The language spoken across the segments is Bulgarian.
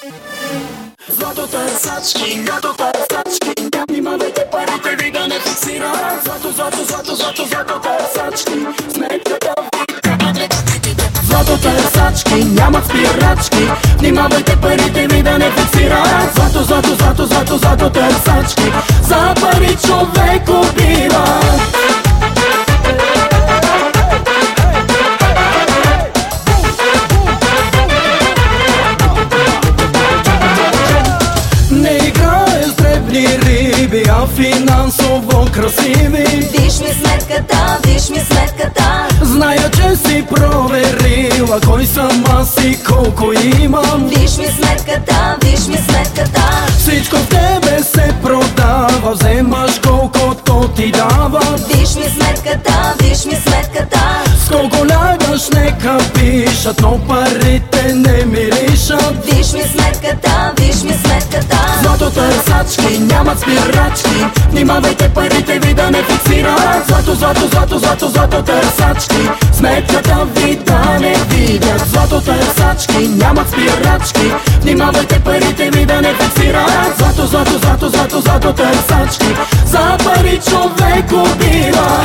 Злато търсачки, като търсачки, внимавайте парите ви да не фиксират. Злато, злато, злато, злато, злато търсачки, сметката ви. Злато търсачки, нямат спирачки, внимавайте парите ви да не фиксират. Злато, злато, злато, злато, злато търсачки, за пари човек убива. А финансово красиви. Виж ми сметката, виж ми сметката. Зная, че си проверила кой съм аз и колко имам. Виж ми сметката, виж ми сметката. Всичко в тебе се продава, вземаш колкото ти дава. Виж ми сметката, виж ми сметката. С колко лягаш нека пишат, но парите не миришат. Виж ми сметката, виж ми сметката. Злато търсачки, нямат спирачки, внимавайте парите ви да не фиксират. Злато, злато, злато, злато, злато търсачки, сметката ви да не видят. Злато търсачки, нямат спирачки, внимавайте парите ви да не фиксират. Злато, злато, злато, злато, злато търсачки, за пари човек убива.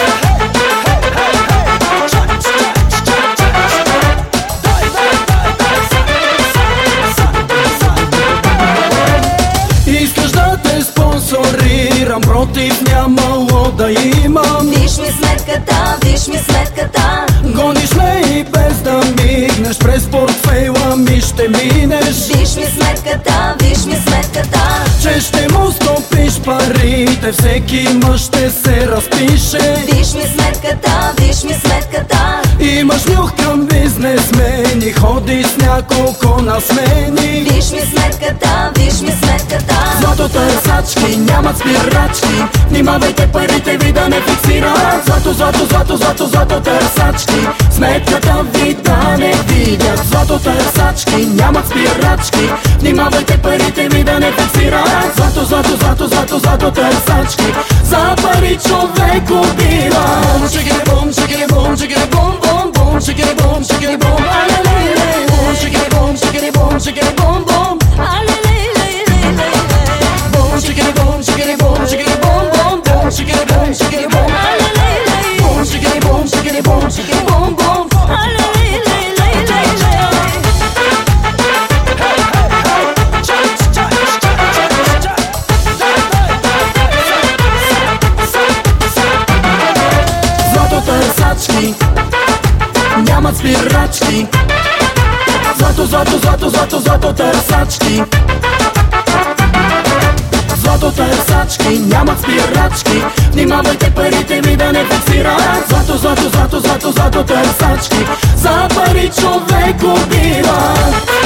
Против нямало да имам. Виж ми сметката, виж ми сметката. Гониш ме и без да мигнеш, през портфейла ми ще минеш. Виж ми сметката, виж ми сметката. Че ще му стопиш парите, всеки мъж ще се разпише. Виж ми сметката, виж ми сметката. Имаш нюх към бизнесмени, ходиш с няколко на смени. Виж ми сметката, виж ми сметката. Злато търсачки, нямат спирачки, внимавайте парите ви да не фиксират. Злато, злато, злато, злато, злато търсачки, сметката ви да не видят. Злато търсачки, нямат спирачки, внимавайте парите ви да не фиксират. Злато, злато, злато, злато, злато търсачки, за пари човек убива. Чикири бум, чикири бум, чикири бум, бум, бум, чикири бум, чикири бум, алелеле. Чикири бум, чикири бум, чикири бум, бум, chickity boom, chickity boom, chickity boom, boom, boom, chickity boom, chickity boom, boom, chickity boom, chickity boom, chickity boom, boom. Злато търсачки, нямат спирачки. Злато, злато, злато, злато, злато търсачки. Злато търсачки, нямат спирачки, внимавайте парите ви да не фиксират. Злато, злато, злато, злато, злато търсачки, за пари човек убива.